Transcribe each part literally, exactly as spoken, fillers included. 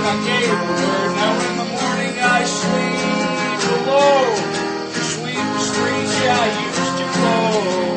when I gave a word. Now in the morning I sleep alone. To sweep the streets I used to go.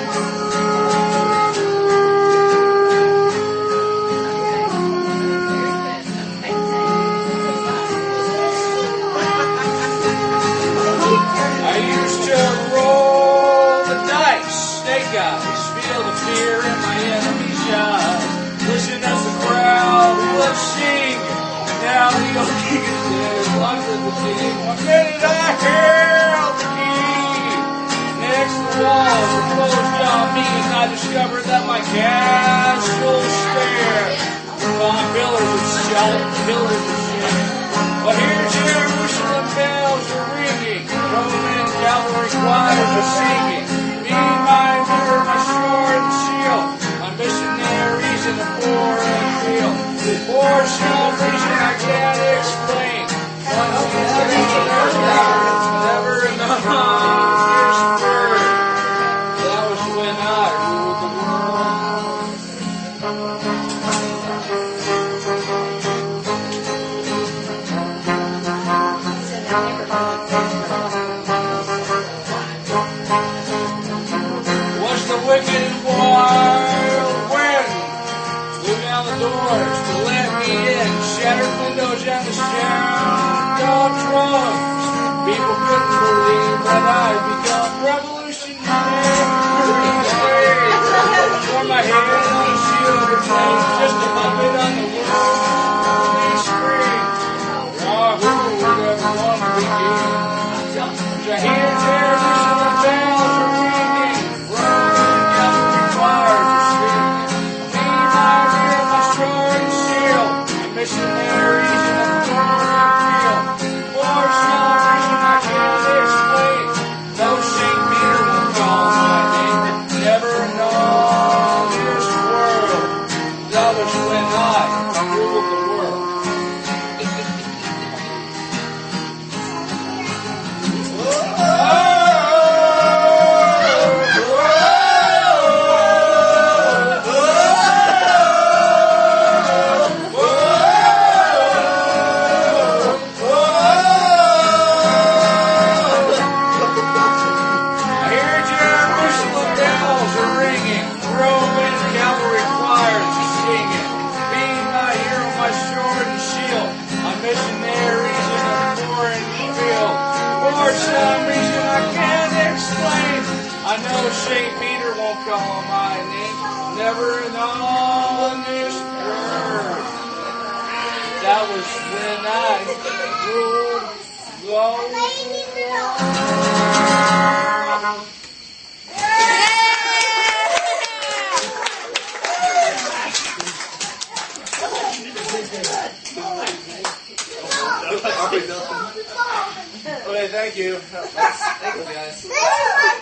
I used to roll the dice, snake eyes, feel the fear in my enemy's eyes. Listen as the crowd was singing. Now the old king is dead, locked in the king. One minute I held the key. Next the walls were closed on me, and I discovered that my castle stared upon pillars of salt, pillars of shame. But here Jerusalem bells are ringing, Roman cavalry choirs are singing. Me, my mirror, my sword and shield, my missionaries in the foreign field. For some reason I can't explain, one never enough word. That was when I ruled the world. Was the wicked and wild wind blew down the doors to let me in, shattered windows and the sound of drums. People couldn't believe that I'd become revolutionary. For my head on a silver plate, just a puppet on the lonely screen. Oh, who would ever want to be king? I hear Jerusalem bells are ringing, Roman cavalry choirs are singing. Me, my rear, my sword and shield, my missionaries in a foreign field. For some reason I can't explain, no Saint Peter will call my name. Never in all this world, that was when I ruled the world. Missionaries in a foreign field. For some reason I can't explain, I know Saint Peter won't call my name. Never in all this world. That was when I ruled the world. Okay, thank you. Thank you, guys.